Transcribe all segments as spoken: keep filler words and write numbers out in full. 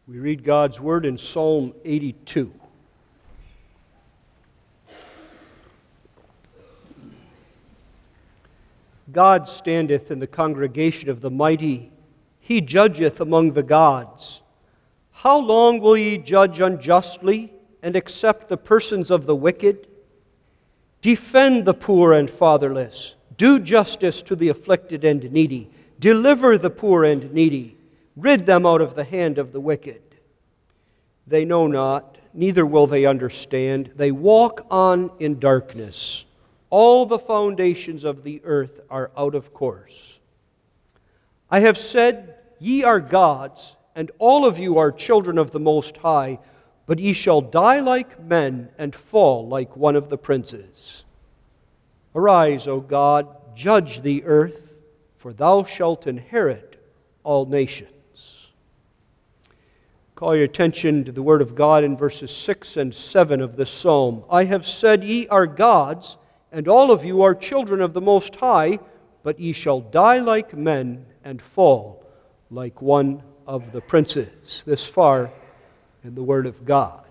We read God's Word in Psalm eighty-two. God standeth in the congregation of the mighty. He judgeth among the gods. How long will ye judge unjustly and accept the persons of the wicked? Defend the poor and fatherless. Do justice to the afflicted and needy. Deliver the poor and needy. Rid them out of the hand of the wicked. They know not, neither will they understand. They walk on in darkness. All the foundations of the earth are out of course. I have said, ye are gods, and all of you are children of the Most High, but ye shall die like men and fall like one of the princes. Arise, O God, judge the earth, for thou shalt inherit all nations. Call your attention to the Word of God in verses six and seven of this psalm. I have said, ye are gods, and all of you are children of the Most High, but ye shall die like men and fall like one of the princes. This far in the Word of God.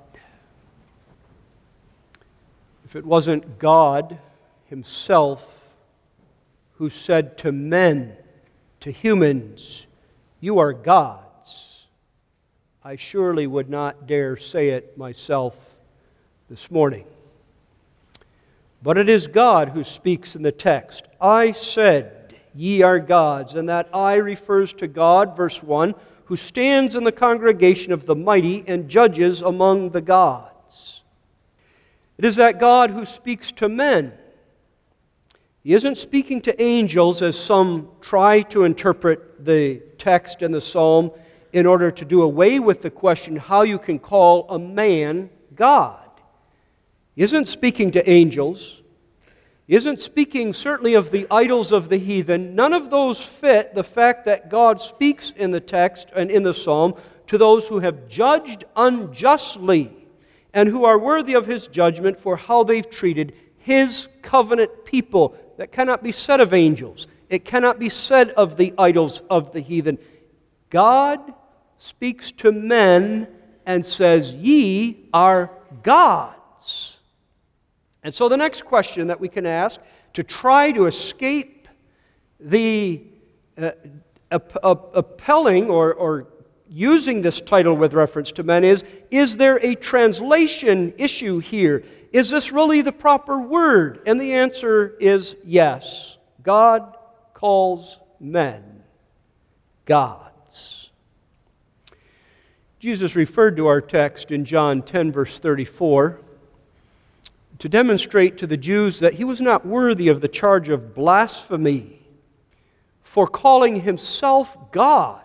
If it wasn't God Himself who said to men, to humans, you are gods, I surely would not dare say it myself this morning. But it is God who speaks in the text. I said, ye are gods, and that I refers to God, verse one, who stands in the congregation of the mighty and judges among the gods. It is that God who speaks to men. He isn't speaking to angels, as some try to interpret the text in the psalm in order to do away with the question how you can call a man God. He isn't speaking to angels. He isn't speaking certainly of the idols of the heathen. None of those fit the fact that God speaks in the text and in the psalm to those who have judged unjustly and who are worthy of His judgment for how they've treated His covenant people. That cannot be said of angels. It cannot be said of the idols of the heathen. God speaks to men and says, ye are gods. And so the next question that we can ask to try to escape the uh, appelling or, or using this title with reference to men is, is there a translation issue here? Is this really the proper word? And the answer is yes. God calls men gods. Jesus referred to our text in John ten, verse thirty-four, to demonstrate to the Jews that He was not worthy of the charge of blasphemy for calling Himself God.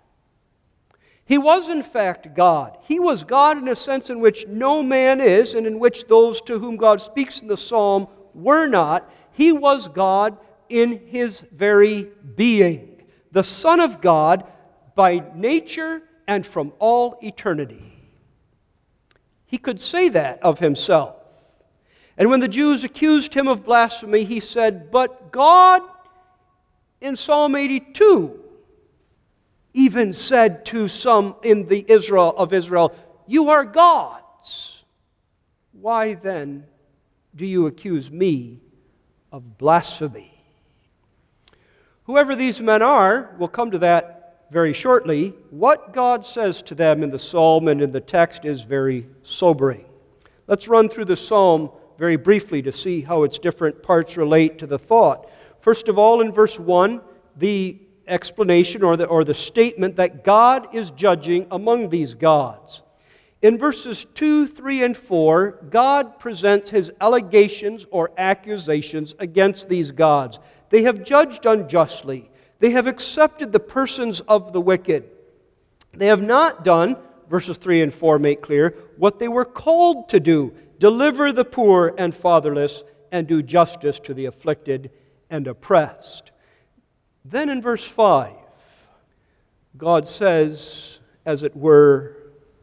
He was in fact God. He was God in a sense in which no man is, and in which those to whom God speaks in the psalm were not. He was God in His very being, the Son of God by nature and from all eternity. He could say that of Himself. And when the Jews accused Him of blasphemy, He said, but God, in Psalm eighty-two, even said to some in the Israel of Israel, you are gods. Why then do you accuse me of blasphemy? Whoever these men are, we'll come to that very shortly. What God says to them in the psalm and in the text is very sobering. Let's run through the psalm very briefly to see how its different parts relate to the thought. First of all, in verse one, the explanation or the, or the statement that God is judging among these gods. In verses two, three, and four, God presents His allegations or accusations against these gods. They have judged unjustly. They have accepted the persons of the wicked. They have not done, verses three and four make clear, what they were called to do: deliver the poor and fatherless, and do justice to the afflicted and oppressed. Then in verse five, God says, as it were,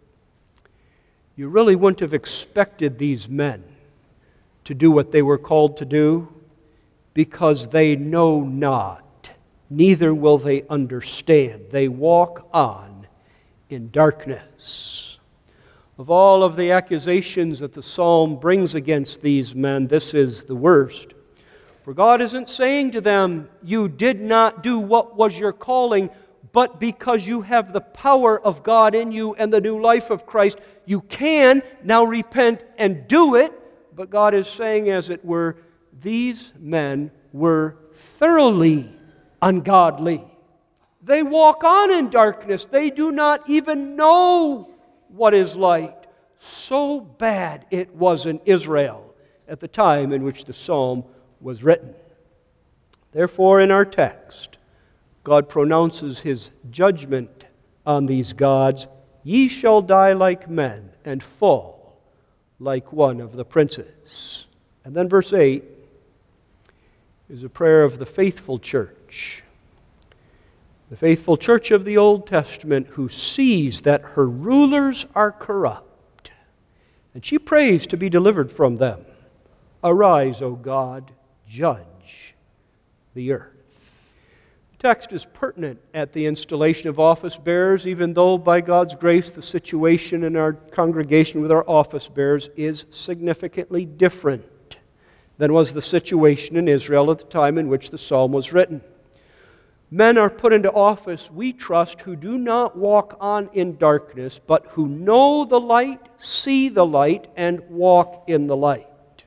you really wouldn't have expected these men to do what they were called to do, because they know not, neither will they understand. They walk on in darkness. Of all of the accusations that the psalm brings against these men, this is the worst. For God isn't saying to them, you did not do what was your calling, but because you have the power of God in you and the new life of Christ, you can now repent and do it. But God is saying, as it were, these men were thoroughly ungodly. They walk on in darkness. They do not even know what is light. So bad it was in Israel at the time in which the psalm was written. Therefore, in our text, God pronounces His judgment on these gods. Ye shall die like men and fall like one of the princes. And then verse eight is a prayer of the faithful church. The faithful church of the Old Testament who sees that her rulers are corrupt. And she prays to be delivered from them. Arise, O God, judge the earth. The text is pertinent at the installation of office bearers, even though by God's grace the situation in our congregation with our office bearers is significantly different than was the situation in Israel at the time in which the psalm was written. Men are put into office, we trust, who do not walk on in darkness, but who know the light, see the light, and walk in the light.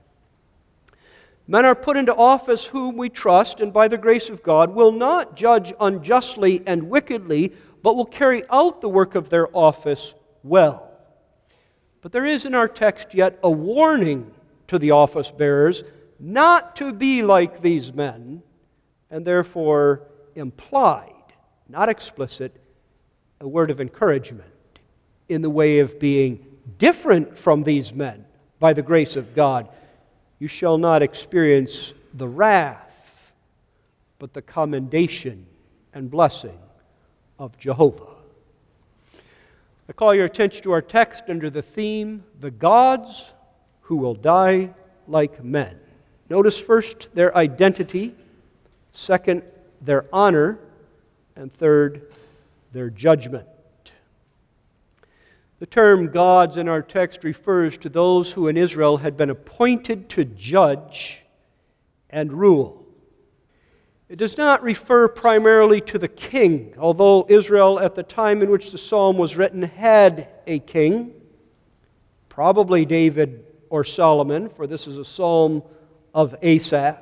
Men are put into office whom we trust, and by the grace of God, will not judge unjustly and wickedly, but will carry out the work of their office well. But there is in our text yet a warning to the office bearers not to be like these men, and therefore implied, not explicit, a word of encouragement in the way of being different from these men by the grace of God. You shall not experience the wrath, but the commendation and blessing of Jehovah. I call your attention to our text under the theme, the gods who will die like men. Notice first their identity, second, their honor, and third, their judgment. The term gods in our text refers to those who in Israel had been appointed to judge and rule. It does not refer primarily to the king, although Israel at the time in which the psalm was written had a king, probably David or Solomon, for this is a psalm of Asaph.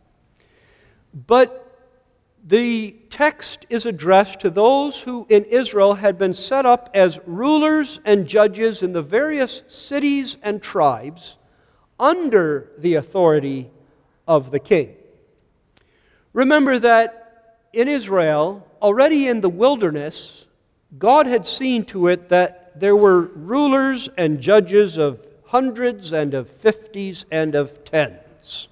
But the text is addressed to those who in Israel had been set up as rulers and judges in the various cities and tribes under the authority of the king. Remember that in Israel, already in the wilderness, God had seen to it that there were rulers and judges of hundreds and of fifties and of tens.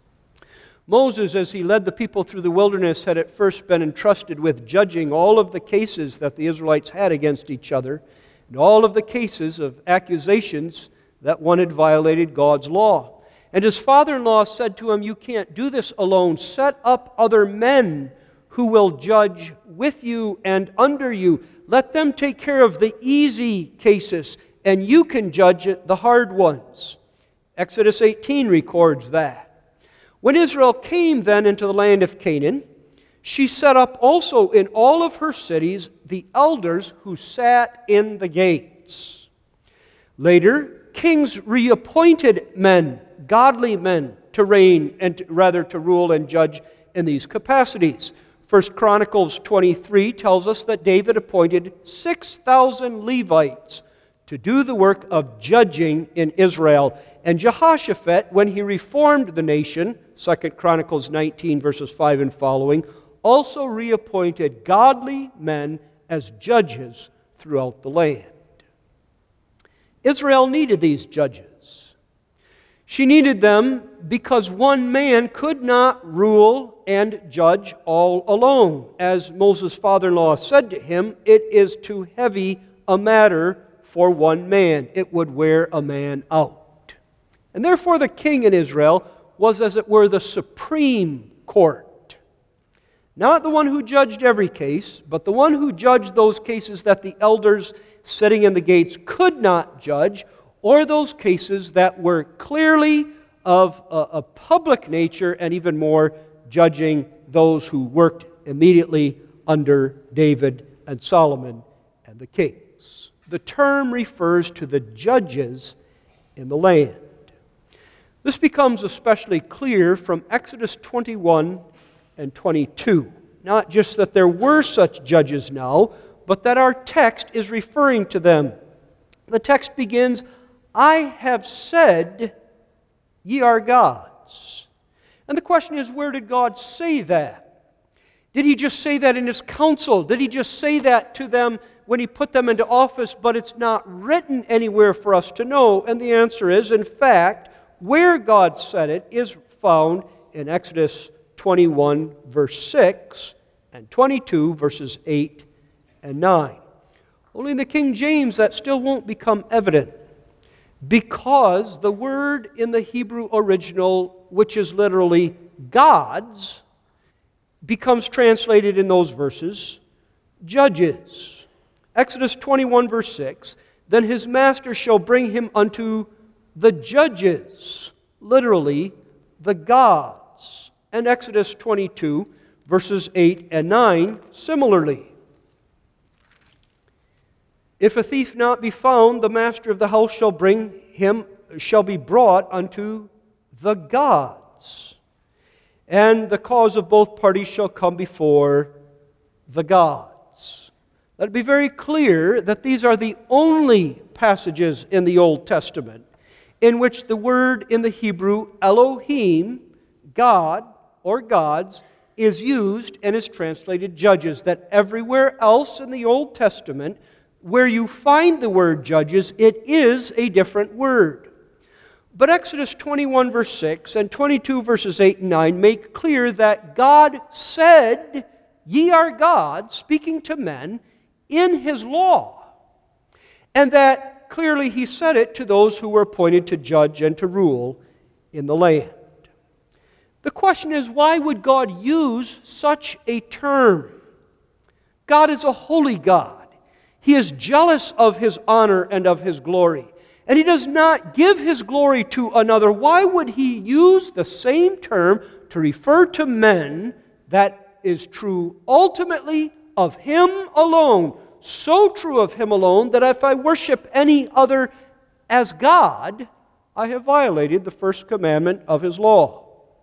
Moses, as he led the people through the wilderness, had at first been entrusted with judging all of the cases that the Israelites had against each other, and all of the cases of accusations that one had violated God's law. And his father-in-law said to him, you can't do this alone. Set up other men who will judge with you and under you. Let them take care of the easy cases, and you can judge the hard ones. Exodus eighteen records that. When Israel came then into the land of Canaan, she set up also in all of her cities the elders who sat in the gates. Later, kings reappointed men, godly men, to reign and to, rather to rule and judge in these capacities. First Chronicles twenty-three tells us that David appointed six thousand Levites to do the work of judging in Israel. And Jehoshaphat, when he reformed the nation, Second Chronicles nineteen, verses five and following, also reappointed godly men as judges throughout the land. Israel needed these judges. She needed them because one man could not rule and judge all alone. As Moses' father-in-law said to him, it is too heavy a matter for one man. It would wear a man out. And therefore the king in Israel was, as it were, the supreme court. Not the one who judged every case, but the one who judged those cases that the elders sitting in the gates could not judge, or those cases that were clearly of a, a public nature, and even more, judging those who worked immediately under David and Solomon and the kings. The term refers to the judges in the land. This becomes especially clear from Exodus twenty-one and twenty-two. Not just that there were such judges now, but that our text is referring to them. The text begins, I have said, ye are gods. And the question is, where did God say that? Did He just say that in His counsel? Did He just say that to them when He put them into office, but it's not written anywhere for us to know? And the answer is, in fact, where God said it is found in Exodus twenty-one, verse six, and twenty-two, verses eight and nine. Only in the King James that still won't become evident, because the word in the Hebrew original, which is literally gods, becomes translated in those verses, judges. Exodus twenty-one, verse six, then his master shall bring him unto the judges, literally the gods. And Exodus twenty-two, verses eight and nine, similarly. If a thief not be found, the master of the house shall bring him, shall be brought unto the gods. And the cause of both parties shall come before the gods. Let it be very clear that these are the only passages in the Old Testament in which the word in the Hebrew, Elohim, God or gods, is used and is translated judges. That everywhere else in the Old Testament, where you find the word judges, it is a different word. But Exodus twenty-one, verse six, and twenty-two, verses eight and nine make clear that God said, ye are gods, speaking to men, in His law. And that clearly He said it to those who were appointed to judge and to rule in the land. The question is, why would God use such a term? God is a holy God. He is jealous of His honor and of His glory. And He does not give His glory to another. Why would He use the same term to refer to men that is true ultimately of Him alone? So true of Him alone that if I worship any other as God, I have violated the first commandment of His law.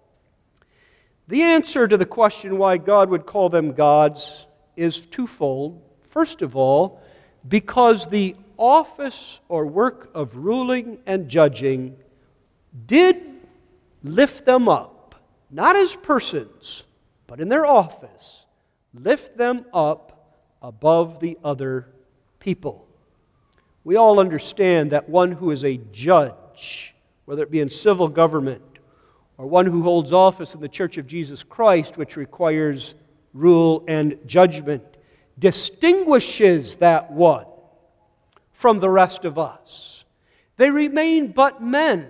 The answer to the question why God would call them gods is twofold. First of all, because the office or work of ruling and judging did lift them up, not as persons, but in their office, lift them up above the other people. We all understand that one who is a judge, whether it be in civil government or one who holds office in the Church of Jesus Christ, which requires rule and judgment, distinguishes that one from the rest of us. They remain but men,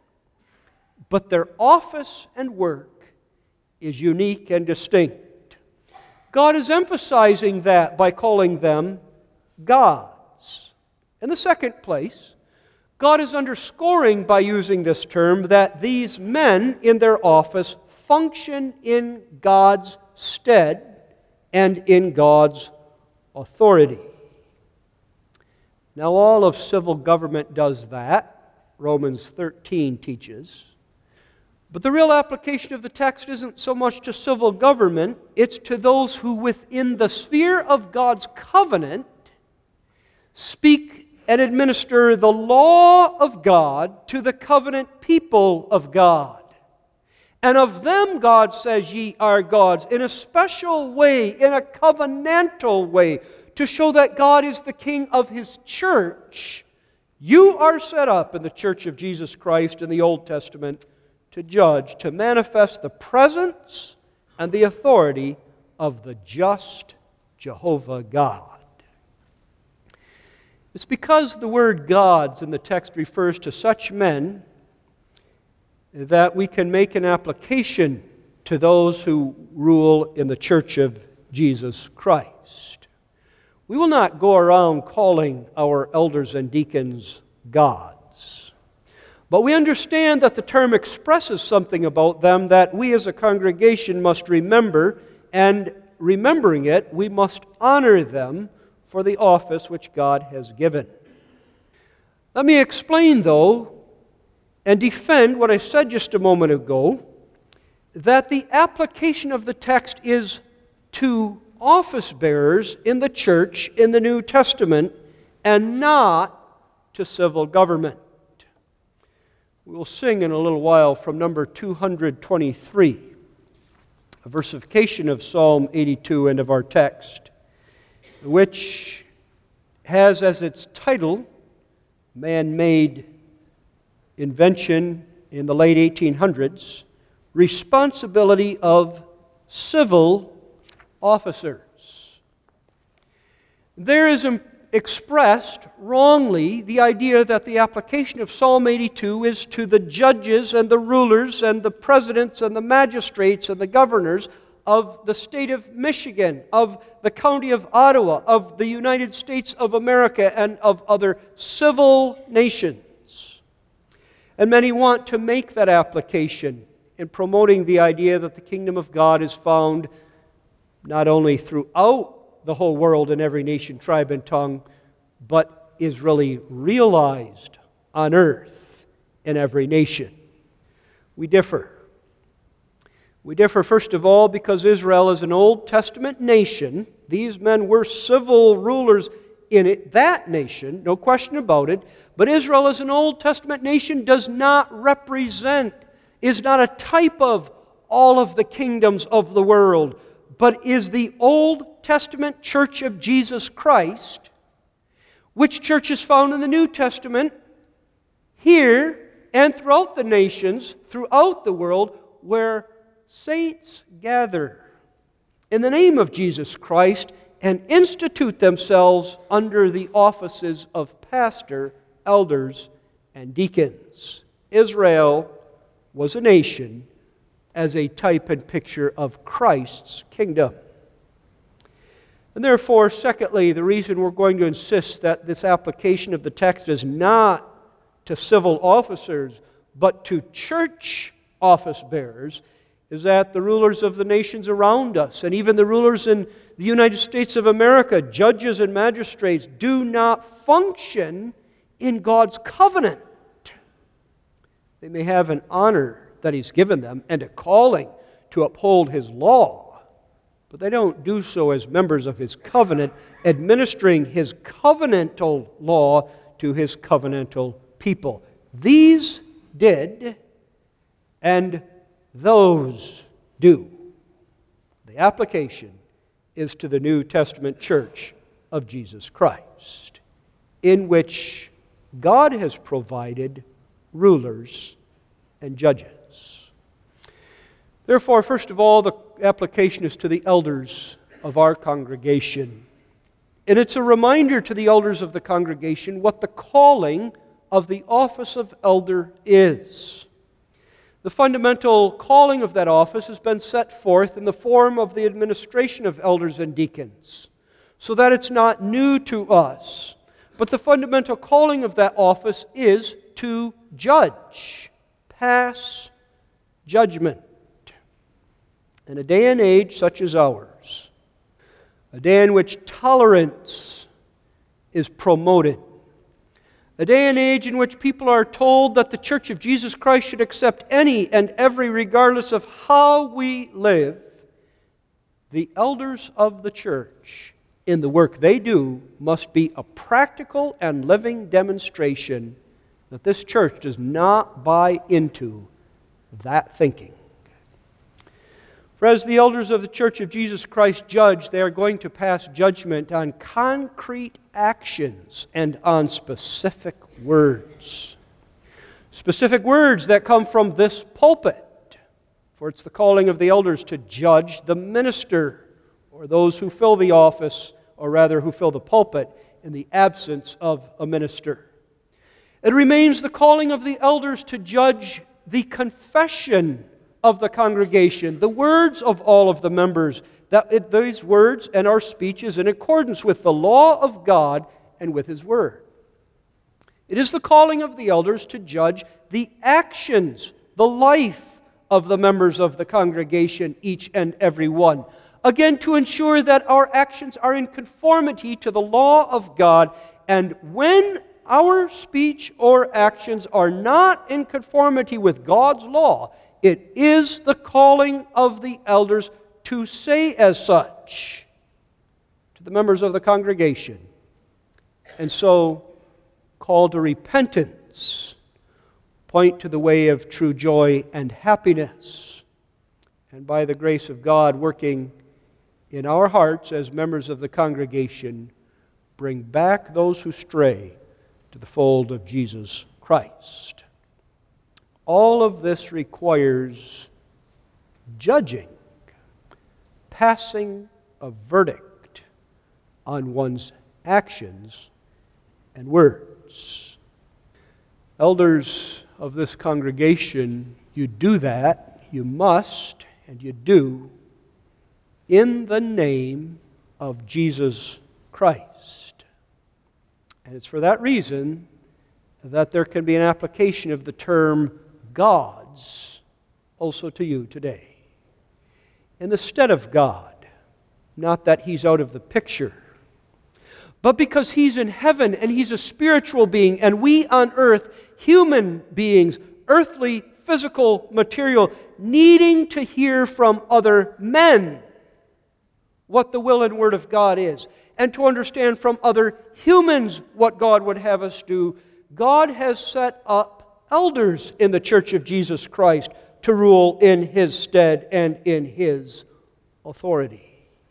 but their office and work is unique and distinct. God is emphasizing that by calling them gods. In the second place, God is underscoring by using this term that these men in their office function in God's stead and in God's authority. Now, all of civil government does that, Romans thirteen teaches. But the real application of the text isn't so much to civil government, it's to those who within the sphere of God's covenant speak and administer the law of God to the covenant people of God. And of them God says, ye are gods, in a special way, in a covenantal way, to show that God is the King of His church. You are set up in the Church of Jesus Christ in the Old Testament to judge, to manifest the presence and the authority of the just Jehovah God. It's because the word gods in the text refers to such men that we can make an application to those who rule in the Church of Jesus Christ. We will not go around calling our elders and deacons gods, but we understand that the term expresses something about them that we as a congregation must remember, and remembering it, we must honor them for the office which God has given. Let me explain, though, and defend what I said just a moment ago, that the application of the text is to office bearers in the church in the New Testament and not to civil government. We will sing in a little while from number two hundred twenty-three, a versification of Psalm eighty-two and of our text, which has as its title, man-made invention in the late eighteen hundreds, responsibility of civil officers. There is expressed wrongly the idea that the application of Psalm eighty-two is to the judges and the rulers and the presidents and the magistrates and the governors of the state of Michigan, of the county of Ottawa, of the United States of America, and of other civil nations. And many want to make that application in promoting the idea that the kingdom of God is found not only throughout the whole world in every nation, tribe, and tongue, but is really realized on earth in every nation. We differ. We differ, first of all, because Israel is an Old Testament nation. These men were civil rulers in it, that nation, no question about it. But Israel as an Old Testament nation does not represent, is not a type of all of the kingdoms of the world, but is the Old Testament church of Jesus Christ, which church is found in the New Testament, here and throughout the nations, throughout the world, where saints gather in the name of Jesus Christ and institute themselves under the offices of pastor, elders, and deacons. Israel was a nation as a type and picture of Christ's kingdom. And therefore, secondly, the reason we're going to insist that this application of the text is not to civil officers, but to church office bearers, is that the rulers of the nations around us, and even the rulers in the United States of America, judges and magistrates, do not function in God's covenant. They may have an honor that He's given them and a calling to uphold His law, but they don't do so as members of His covenant, administering His covenantal law to His covenantal people. These did, and those do. The application is to the New Testament church of Jesus Christ, in which God has provided rulers and judges. Therefore, first of all, the application is to the elders of our congregation. And it's a reminder to the elders of the congregation what the calling of the office of elder is. The fundamental calling of that office has been set forth in the form of the administration of elders and deacons, so that it's not new to us. But the fundamental calling of that office is to judge, pass judgment. In a day and age such as ours, a day in which tolerance is promoted, a day and age in which people are told that the Church of Jesus Christ should accept any and every regardless of how we live, the elders of the church, in the work they do, must be a practical and living demonstration that this church does not buy into that thinking. For as the elders of the Church of Jesus Christ judge, they are going to pass judgment on concrete actions and on specific words. Specific words that come from this pulpit. For it's the calling of the elders to judge the minister, or those who fill the office, or rather who fill the pulpit in the absence of a minister. It remains the calling of the elders to judge the confession of the congregation, the words of all of the members, that it, these words and our speech is in accordance with the law of God and with His Word. It is the calling of the elders to judge the actions, the life of the members of the congregation, each and every one. Again, to ensure that our actions are in conformity to the law of God, and when our speech or actions are not in conformity with God's law, it is the calling of the elders to say as such to the members of the congregation, and so call to repentance, point to the way of true joy and happiness, and by the grace of God working in our hearts as members of the congregation, bring back those who stray to the fold of Jesus Christ. All of this requires judging, passing a verdict on one's actions and words. Elders of this congregation, you do that, you must, and you do, in the name of Jesus Christ. And it's for that reason that there can be an application of the term gods also to you today. In the stead of God, not that He's out of the picture, but because He's in heaven and He's a spiritual being, and we on earth, human beings, earthly, physical, material, needing to hear from other men what the will and word of God is, and to understand from other humans what God would have us do, God has set up elders in the Church of Jesus Christ to rule in His stead and in His authority.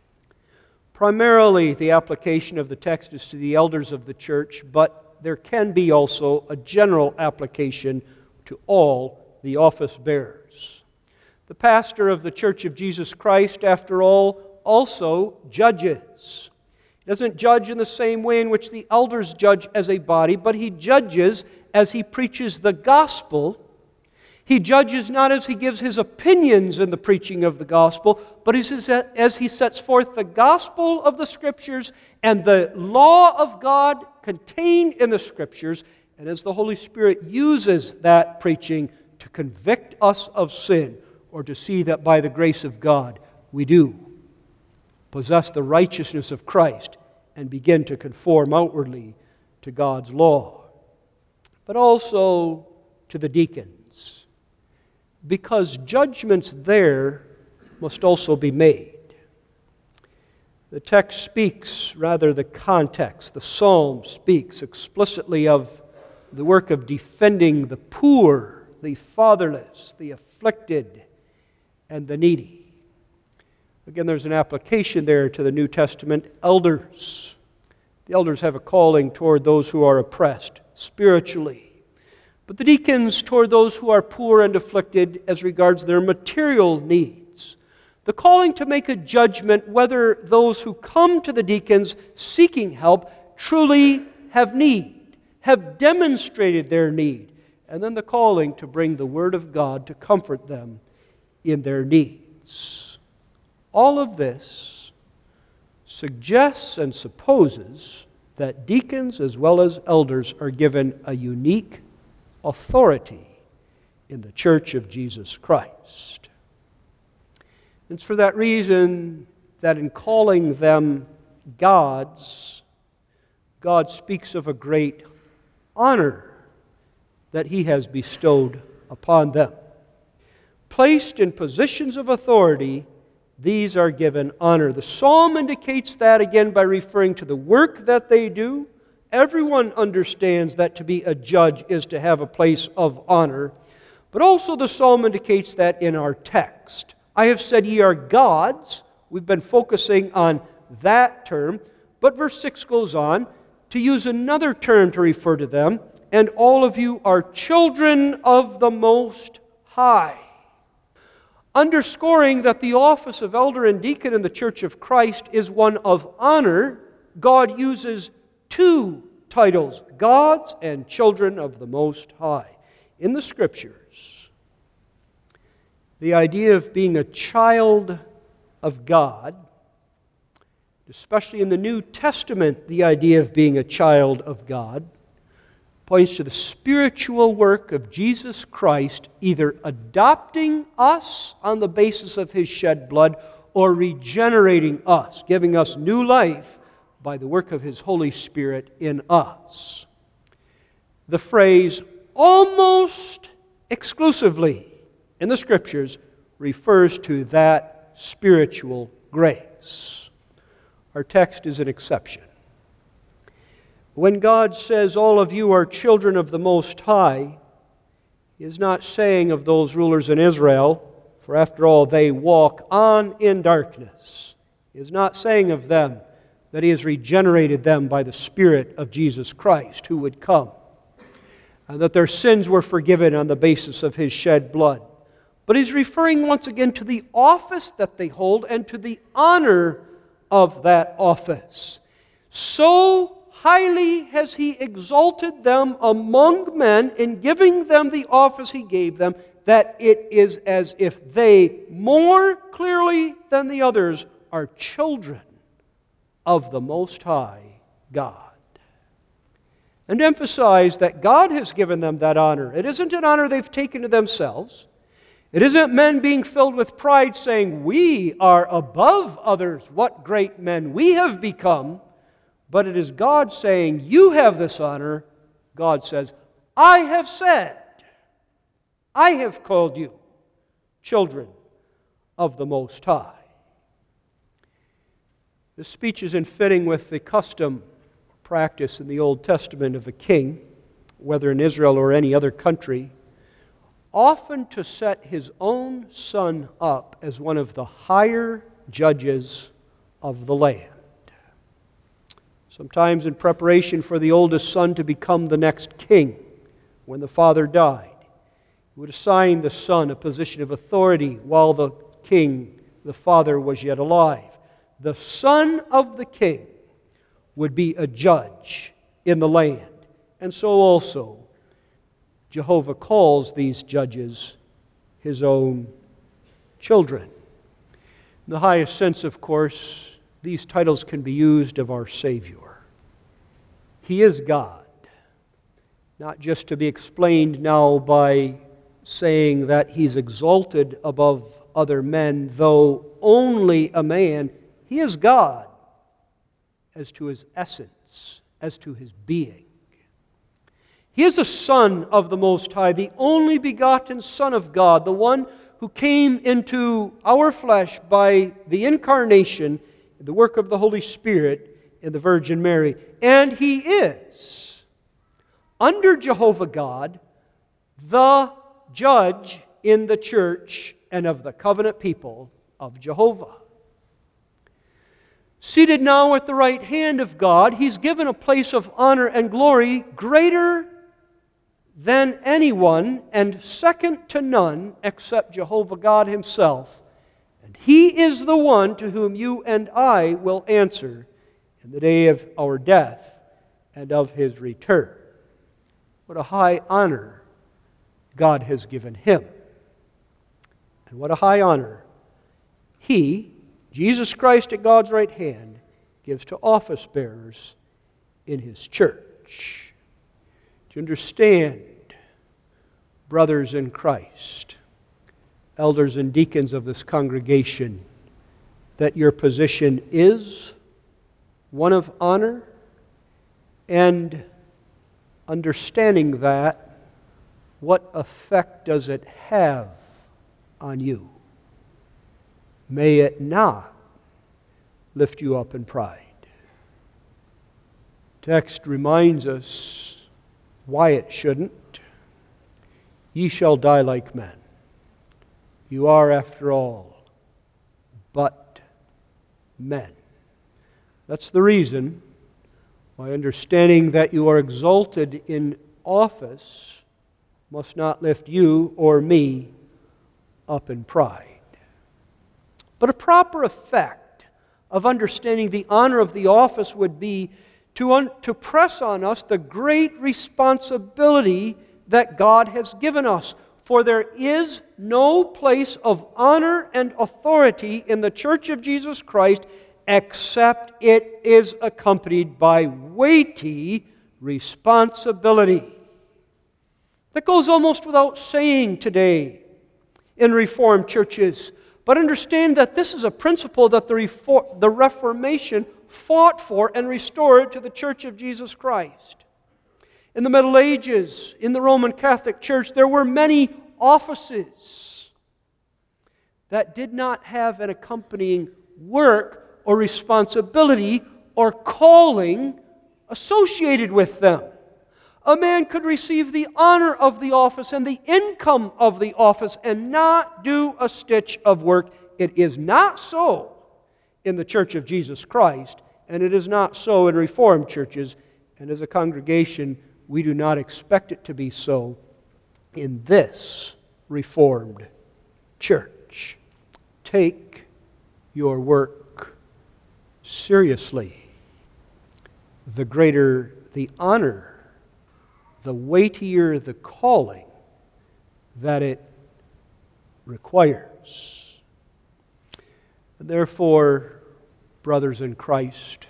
Primarily, the application of the text is to the elders of the church, but there can be also a general application to all the office bearers. The pastor of the Church of Jesus Christ, after all, also judges. He doesn't judge in the same way in which the elders judge as a body, but he judges as he preaches the gospel. He judges not as he gives his opinions in the preaching of the gospel, but as he sets forth the gospel of the Scriptures and the law of God contained in the Scriptures, and as the Holy Spirit uses that preaching to convict us of sin, or to see that by the grace of God we do possess the righteousness of Christ and begin to conform outwardly to God's law. But also to the deacons, because judgments there must also be made. The text speaks, rather the context, the psalm speaks explicitly of the work of defending the poor, the fatherless, the afflicted, and the needy. Again, there's an application there to the New Testament elders. The elders have a calling toward those who are oppressed spiritually, but the deacons toward those who are poor and afflicted as regards their material needs. The calling to make a judgment whether those who come to the deacons seeking help truly have need, have demonstrated their need, and then the calling to bring the Word of God to comfort them in their needs. All of this suggests and supposes that deacons as well as elders are given a unique authority in the Church of Jesus Christ. It's for that reason that in calling them gods, God speaks of a great honor that He has bestowed upon them. Placed in positions of authority, these are given honor. The psalm indicates that again by referring to the work that they do. Everyone understands that to be a judge is to have a place of honor. But also the psalm indicates that in our text. I have said ye are gods. We've been focusing on that term. But verse six goes on to use another term to refer to them. And all of you are children of the Most High. Underscoring that the office of elder and deacon in the Church of Christ is one of honor, God uses two titles, gods and children of the Most High, in the Scriptures. The idea of being a child of God, especially in the New Testament, the idea of being a child of God, points to the spiritual work of Jesus Christ either adopting us on the basis of His shed blood or regenerating us, giving us new life by the work of His Holy Spirit in us. The phrase almost exclusively in the Scriptures refers to that spiritual grace. Our text is an exception. When God says, all of you are children of the Most High, He is not saying of those rulers in Israel, for after all they walk on in darkness. He is not saying of them that He has regenerated them by the Spirit of Jesus Christ who would come, and that their sins were forgiven on the basis of His shed blood. But He's referring once again to the office that they hold and to the honor of that office. So highly has He exalted them among men in giving them the office He gave them, that it is as if they more clearly than the others are children of the Most High God. And emphasize that God has given them that honor. It isn't an honor they've taken to themselves. It isn't men being filled with pride saying, we are above others, what great men we have become. But it is God saying, you have this honor. God says, I have said, I have called you children of the Most High. This speech is in fitting with the custom, practice in the Old Testament of a king, whether in Israel or any other country, often to set his own son up as one of the higher judges of the land. Sometimes in preparation for the oldest son to become the next king, when the father died, he would assign the son a position of authority while the king, the father, was yet alive. The son of the king would be a judge in the land. And so also, Jehovah calls these judges His own children. In the highest sense, of course, these titles can be used of our Savior. He is God, not just to be explained now by saying that He's exalted above other men, though only a man. He is God as to His essence, as to His being. He is a Son of the Most High, the only begotten Son of God, the one who came into our flesh by the incarnation, the work of the Holy Spirit in the Virgin Mary. And He is, under Jehovah God, the judge in the church and of the covenant people of Jehovah. Seated now at the right hand of God, He's given a place of honor and glory greater than anyone and second to none except Jehovah God Himself. And He is the one to whom you and I will answer in the day of our death and of His return. What a high honor God has given Him. And what a high honor He, Jesus Christ at God's right hand, gives to office bearers in His church. To understand, brothers in Christ, elders and deacons of this congregation, that your position is one of honor, and understanding that, what effect does it have on you? May it not lift you up in pride. Text reminds us why it shouldn't. Ye shall die like men. You are, after all, but men. That's the reason why understanding that you are exalted in office must not lift you or me up in pride. But a proper effect of understanding the honor of the office would be to, un- to press on us the great responsibility that God has given us. For there is no place of honor and authority in the church of Jesus Christ except it is accompanied by weighty responsibility. That goes almost without saying today in Reformed churches. But understand that this is a principle that the, Refor- the Reformation fought for and restored to the church of Jesus Christ. In the Middle Ages, in the Roman Catholic Church, there were many offices that did not have an accompanying work or responsibility or calling associated with them. A man could receive the honor of the office and the income of the office and not do a stitch of work. It is not so in the Church of Jesus Christ, and it is not so in Reformed churches. And as a congregation, we do not expect it to be so in this Reformed church. Take your work seriously. The greater the honor, the weightier the calling that it requires. Therefore, brothers in Christ,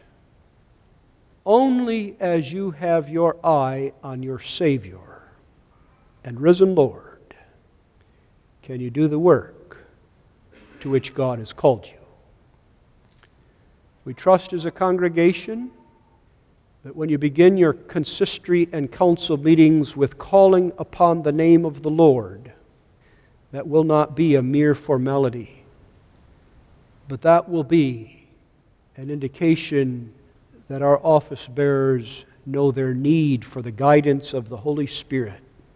only as you have your eye on your Savior and risen Lord can you do the work to which God has called you. We trust as a congregation that when you begin your consistory and council meetings with calling upon the name of the Lord, that will not be a mere formality, but that will be an indication that our office bearers know their need for the guidance of the Holy Spirit.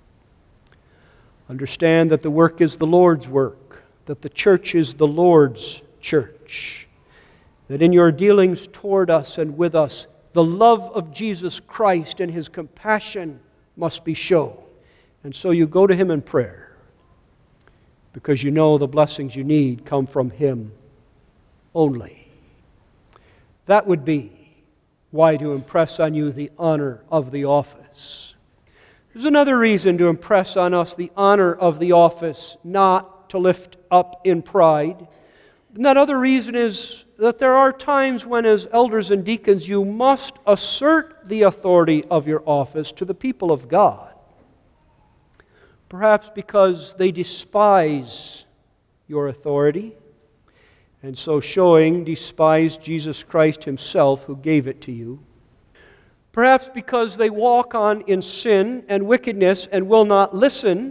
Understand that the work is the Lord's work, that the church is the Lord's church, that in your dealings toward us and with us, the love of Jesus Christ and His compassion must be shown. And so you go to Him in prayer, because you know the blessings you need come from Him only. That would be why to impress on you the honor of the office. There's another reason to impress on us the honor of the office, not to lift up in pride. And that other reason is that there are times when, as elders and deacons, you must assert the authority of your office to the people of God. Perhaps because they despise your authority, and so showing despise Jesus Christ Himself who gave it to you. Perhaps because they walk on in sin and wickedness and will not listen,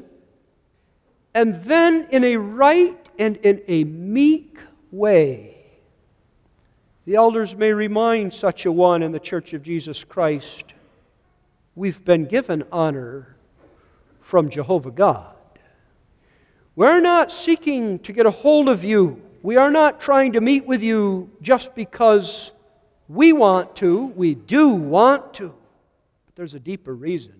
and then in a right and in a meek way, the elders may remind such a one in the Church of Jesus Christ, we've been given honor from Jehovah God. We're not seeking to get a hold of you. We are not trying to meet with you just because we want to. We do want to. But there's a deeper reason.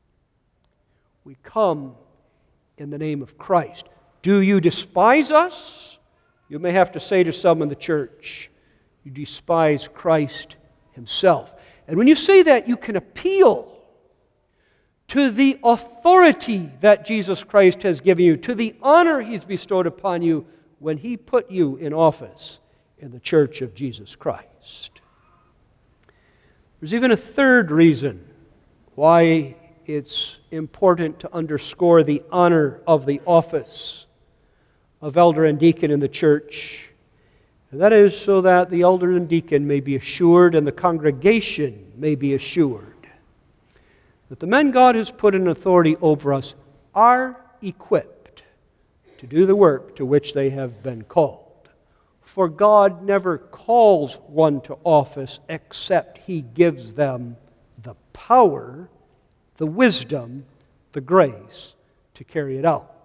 We come in the name of Christ. Do you despise us? You may have to say to some in the church, you despise Christ Himself. And when you say that, you can appeal to the authority that Jesus Christ has given you, to the honor He's bestowed upon you when He put you in office in the church of Jesus Christ. There's even a third reason why it's important to underscore the honor of the office of elder and deacon in the church. And that is so that the elder and deacon may be assured and the congregation may be assured that the men God has put in authority over us are equipped to do the work to which they have been called. For God never calls one to office except He gives them the power, the wisdom, the grace to carry it out.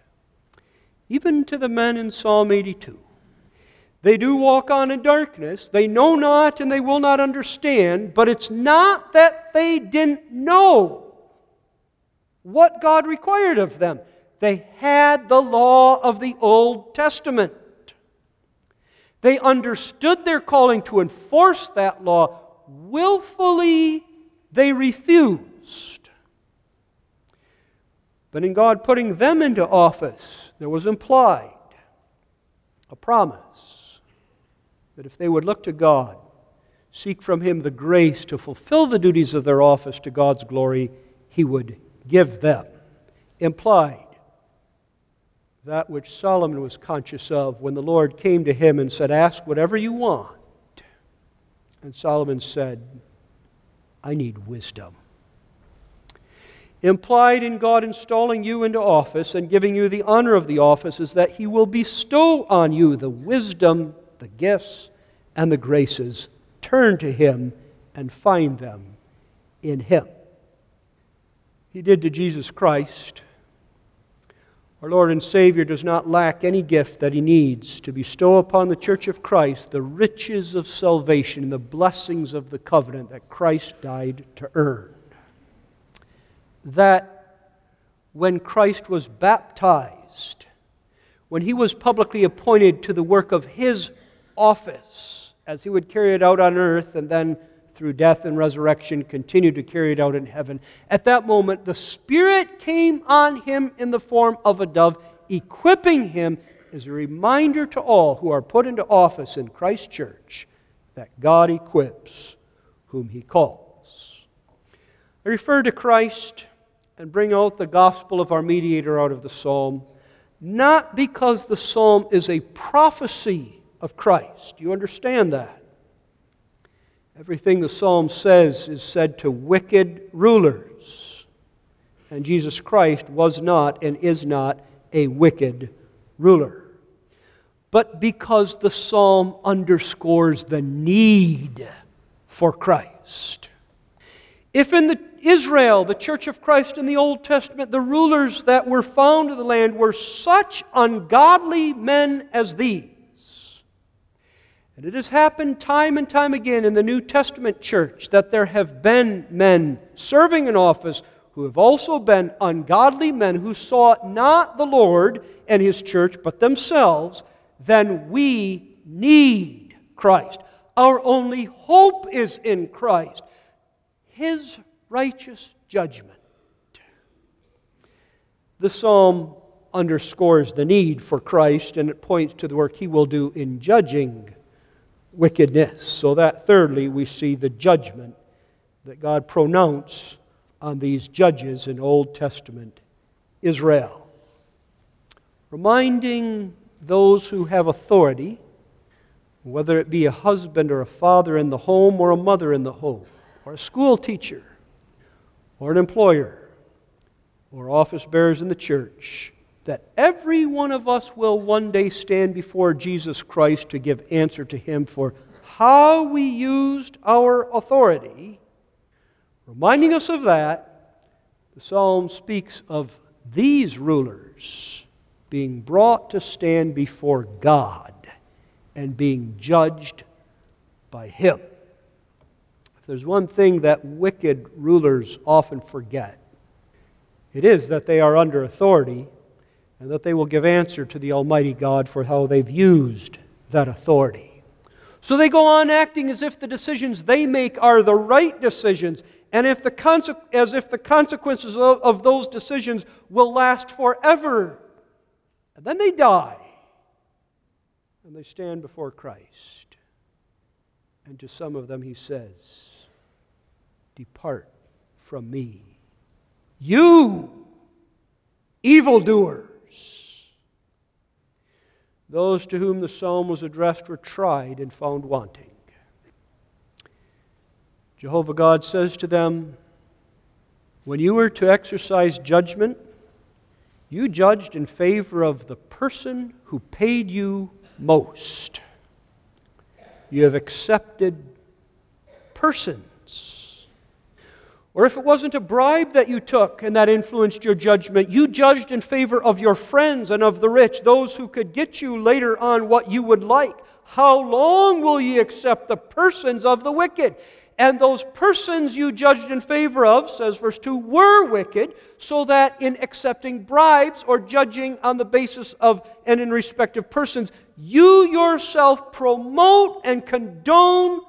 Even to the men in Psalm eighty-two. They do walk on in darkness. They know not and they will not understand. But it's not that they didn't know what God required of them. They had the law of the Old Testament. They understood their calling to enforce that law. Willfully, they refused. But in God putting them into office, there was implied a promise that if they would look to God, seek from Him the grace to fulfill the duties of their office to God's glory, He would give them. Implied that which Solomon was conscious of when the Lord came to him and said, "Ask whatever you want." And Solomon said, "I need wisdom." Implied in God installing you into office and giving you the honor of the office is that He will bestow on you the wisdom, the gifts, and the graces. Turn to Him and find them in Him. He did to Jesus Christ. Our Lord and Savior does not lack any gift that He needs to bestow upon the Church of Christ the riches of salvation and the blessings of the covenant that Christ died to earn. That when Christ was baptized, when He was publicly appointed to the work of His office, as He would carry it out on earth and then through death and resurrection continue to carry it out in heaven, at that moment the Spirit came on Him in the form of a dove, equipping Him as a reminder to all who are put into office in Christ's church that God equips whom He calls. I refer to Christ and bring out the gospel of our mediator out of the psalm, not because the psalm is a prophecy of Christ. Do you understand that? Everything the psalm says is said to wicked rulers. And Jesus Christ was not and is not a wicked ruler. But because the psalm underscores the need for Christ. If in the Israel, the Church of Christ in the Old Testament, the rulers that were found in the land were such ungodly men as these, and it has happened time and time again in the New Testament church that there have been men serving in office who have also been ungodly men who sought not the Lord and His church but themselves, then we need Christ. Our only hope is in Christ, His righteous judgment. The psalm underscores the need for Christ, and it points to the work He will do in judging wickedness. So that thirdly, we see the judgment that God pronounced on these judges in Old Testament Israel. Reminding those who have authority, whether it be a husband or a father in the home or a mother in the home, or a school teacher, or an employer, or office bearers in the church, that every one of us will one day stand before Jesus Christ to give answer to Him for how we used our authority. Reminding us of that, the psalm speaks of these rulers being brought to stand before God and being judged by Him. If there's one thing that wicked rulers often forget, it is that they are under authority and that they will give answer to the Almighty God for how they've used that authority. So they go on acting as if the decisions they make are the right decisions, and if the conse- as if the consequences of, of those decisions will last forever. And then they die, and they stand before Christ. And to some of them He says, "Depart from me, you evildoers." Those to whom the psalm was addressed were tried and found wanting. Jehovah God says to them, when you were to exercise judgment, you judged in favor of the person who paid you most. You have accepted persons. Or if it wasn't a bribe that you took and that influenced your judgment, you judged in favor of your friends and of the rich, those who could get you later on what you would like. How long will ye accept the persons of the wicked? And those persons you judged in favor of, says verse two, were wicked, so that in accepting bribes or judging on the basis of and in respect of persons, you yourself promote and condone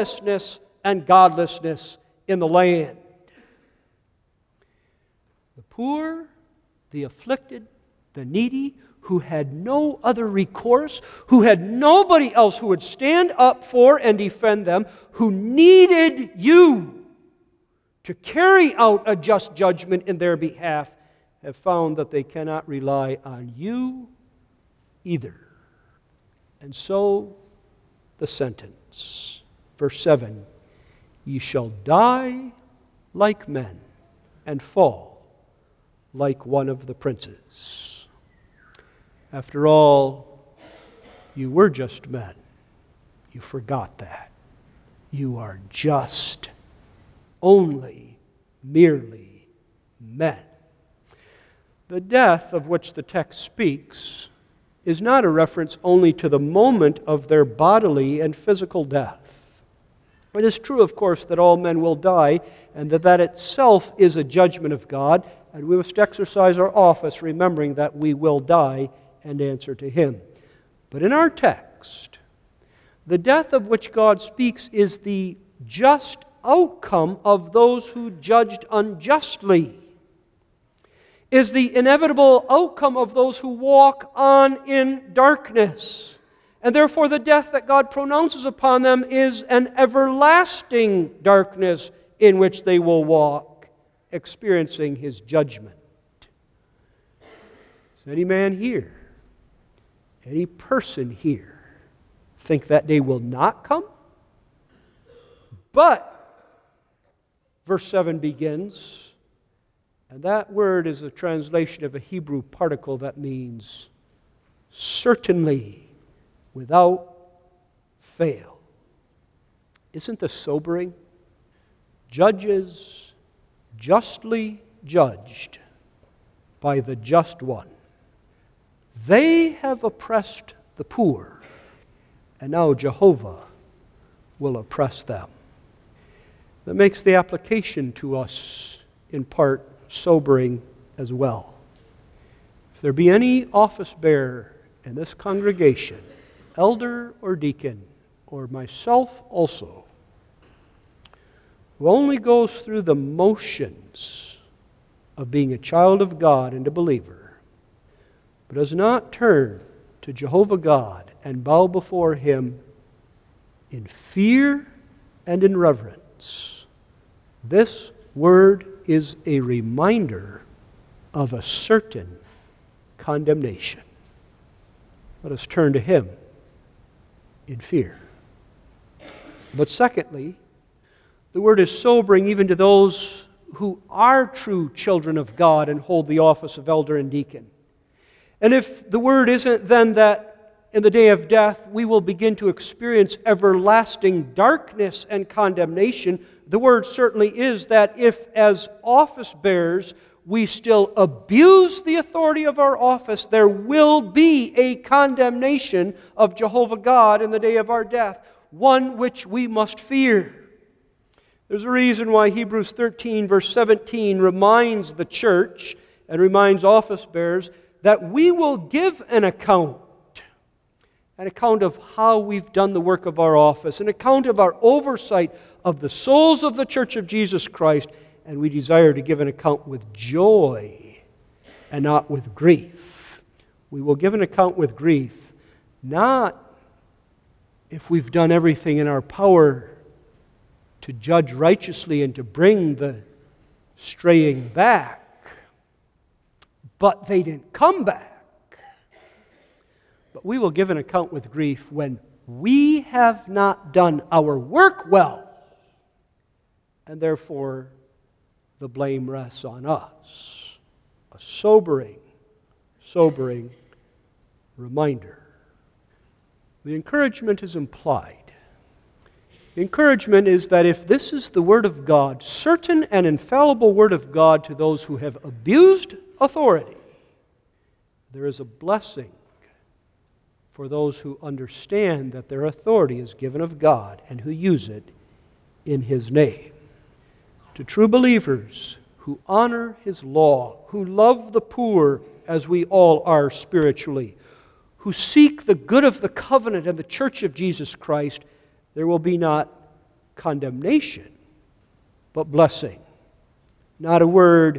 lawlessness and godlessness in the land. The poor, the afflicted, the needy, who had no other recourse, who had nobody else who would stand up for and defend them, who needed you to carry out a just judgment in their behalf, have found that they cannot rely on you either. And so the sentence, verse seven, ye shall die like men and fall like one of the princes. After all, you were just men. You forgot that. You are just, only, merely men. The death of which the text speaks is not a reference only to the moment of their bodily and physical death. It is true, of course, that all men will die, and that that itself is a judgment of God, and we must exercise our office remembering that we will die and answer to Him. But in our text, the death of which God speaks is the just outcome of those who judged unjustly, is the inevitable outcome of those who walk on in darkness. And therefore the death that God pronounces upon them is an everlasting darkness in which they will walk, experiencing His judgment. Does any man here, any person here, think that day will not come? But, verse seven begins, and that word is a translation of a Hebrew particle that means certainly, without fail. Isn't this sobering? Judges justly judged by the just one. They have oppressed the poor, and now Jehovah will oppress them. That makes the application to us in part sobering as well. If there be any office bearer in this congregation, elder or deacon, or myself also, who only goes through the motions of being a child of God and a believer, but does not turn to Jehovah God and bow before Him in fear and in reverence, this word is a reminder of a certain condemnation. Let us turn to Him in fear. But secondly, the word is sobering even to those who are true children of God and hold the office of elder and deacon. And if the word isn't then that in the day of death we will begin to experience everlasting darkness and condemnation, the word certainly is that if as office bearers we still abuse the authority of our office, there will be a condemnation of Jehovah God in the day of our death, one which we must fear. There's a reason why Hebrews thirteen verse seventeen reminds the church and reminds office bearers that we will give an account, an account of how we've done the work of our office, an account of our oversight of the souls of the Church of Jesus Christ, and we desire to give an account with joy and not with grief. We will give an account with grief, not if we've done everything in our power to judge righteously and to bring the straying back, but they didn't come back. But we will give an account with grief when we have not done our work well, and therefore the blame rests on us. A sobering, sobering reminder. The encouragement is implied. The encouragement is that if this is the Word of God, certain and infallible Word of God to those who have abused authority, there is a blessing for those who understand that their authority is given of God and who use it in His name. To true believers who honor His law, who love the poor as we all are spiritually, who seek the good of the covenant and the church of Jesus Christ, there will be not condemnation, but blessing. Not a word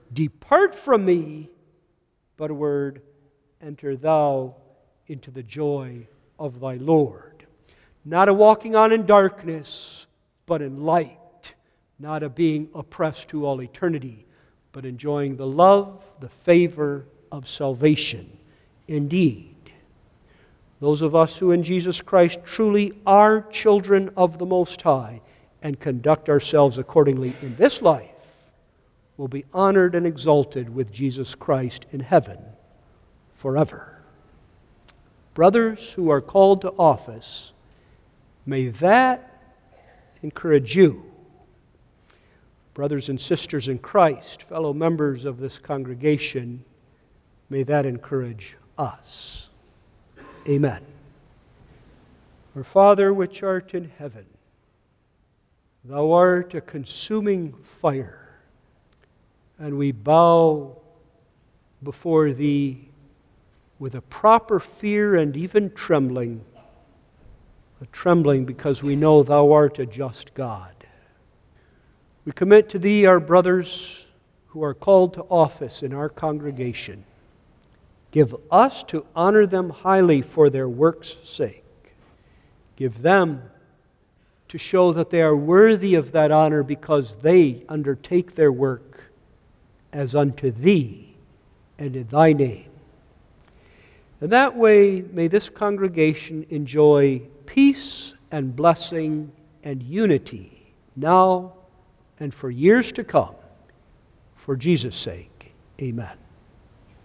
depart from me, but a word, enter thou into the joy of thy Lord. Not a walking on in darkness, but in light. Not a being oppressed to all eternity, but enjoying the love, the favor of salvation. Indeed, those of us who in Jesus Christ truly are children of the Most High and conduct ourselves accordingly in this life will be honored and exalted with Jesus Christ in heaven forever. Brothers who are called to office, may that encourage you. Brothers and sisters in Christ, fellow members of this congregation, may that encourage us. Amen. Our Father which art in heaven, thou art a consuming fire, and we bow before thee with a proper fear and even trembling, a trembling because we know thou art a just God. We commit to thee our brothers who are called to office in our congregation. Give us to honor them highly for their work's sake. Give them to show that they are worthy of that honor because they undertake their work as unto thee and in thy name. In that way, may this congregation enjoy peace and blessing and unity now and for years to come. For Jesus' sake, amen.